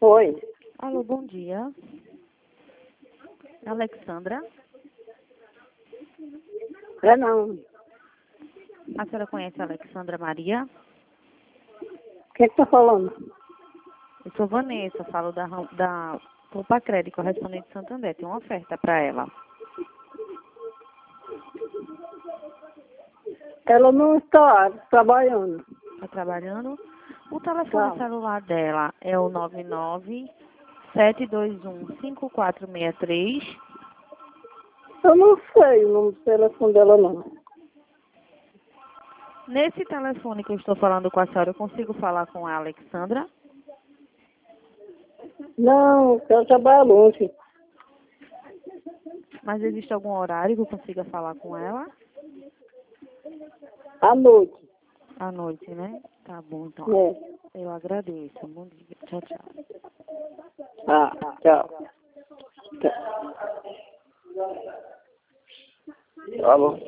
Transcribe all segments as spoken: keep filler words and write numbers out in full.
Oi. Alô, bom dia. Alexandra? É não. A senhora conhece a Alexandra Maria? O que que tá falando? Eu sou Vanessa, falo da, Ram- da Poupa Crédito, correspondente de Santander. Tem uma oferta para ela. Ela não está trabalhando. Está trabalhando? O telefone Tá. celular dela é o nove nove sete dois um cinco quatro seis três. Eu não sei o número do telefone dela, não. Nesse telefone que eu estou falando com a senhora, eu consigo falar com a Alexandra? Não, ela trabalha longe. Mas existe algum horário que eu consiga falar com ela? À noite. À noite, né? Tá bom, então. É. Eu agradeço. Bom dia. Tchau, tchau. Ah, tchau. Tchau. Alô?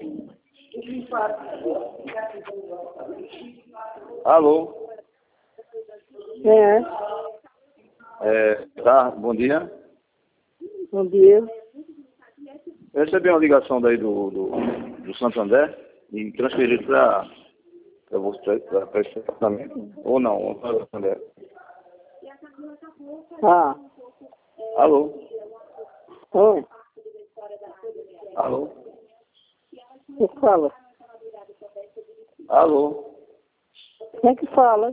Alô? É. É, tá, bom dia. Bom dia. Eu recebi uma ligação daí do, do, do Santander e transferido para você, para esse departamento. Ou não, ou para o Santander. Ah. Alô? Oi. Alô? Você fala? Alô? Quem é que fala?